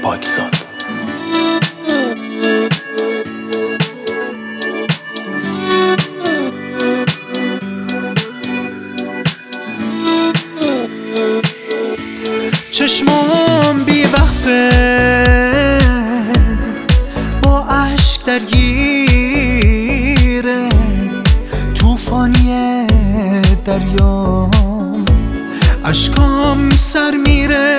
پاکزاد. چشمام بی وقفه با عشق درگیره، توفانی دریام اشکام سر میره.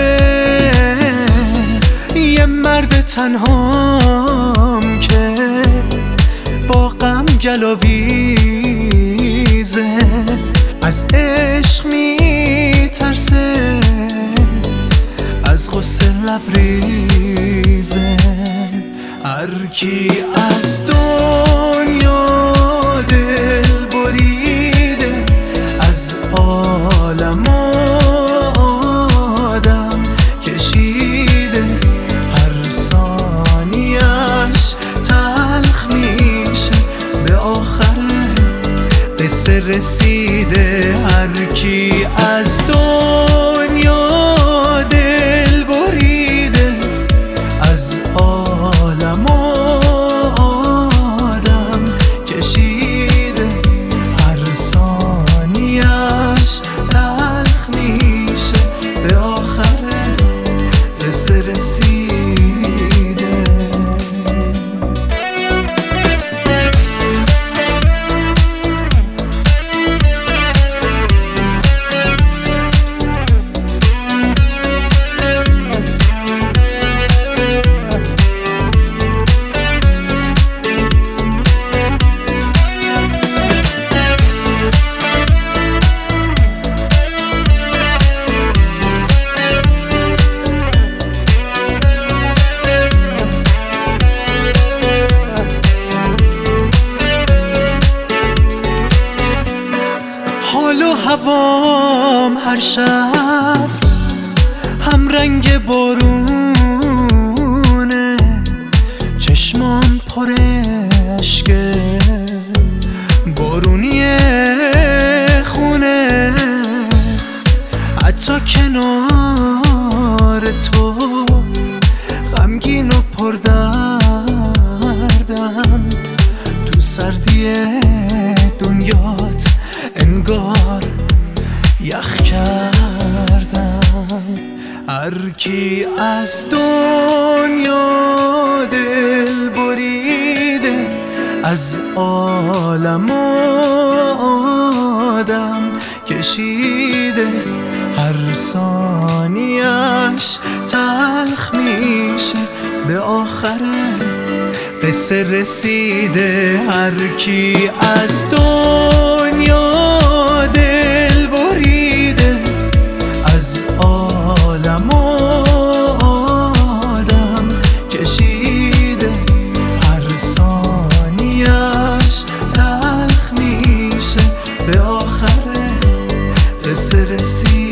یه مرد تنهام که با غم گلاویزه، از عشق میترسه، از غصه لبریزه. هر کی از دنیا دل بریده، از عالم آدم کشیده، هر ثانیش تلخ میشه، به آخر قصه رسیده. هر کی از دنیا دل بریده، از عالم آدم کشیده، هر ثانیش تلخ میشه، به آخر قصه رسیده. حال و هوام هر شب هم رنگ بارونه، چشمام پر اشکه بارونی خونه. حتی کنار تو غمگین و پردردم، تو سردی دنیات انگار یخ کردم. هر کی از دنیا دل بریده، از عالم آدم کشیده، هر ثانیش تلخ میشه، به آخر قصه رسیده. هر کی از دنیا دل بریده، از عالم آدم کشیده، هر ثانیش تلخ میشه، به آخر قصه رسیده.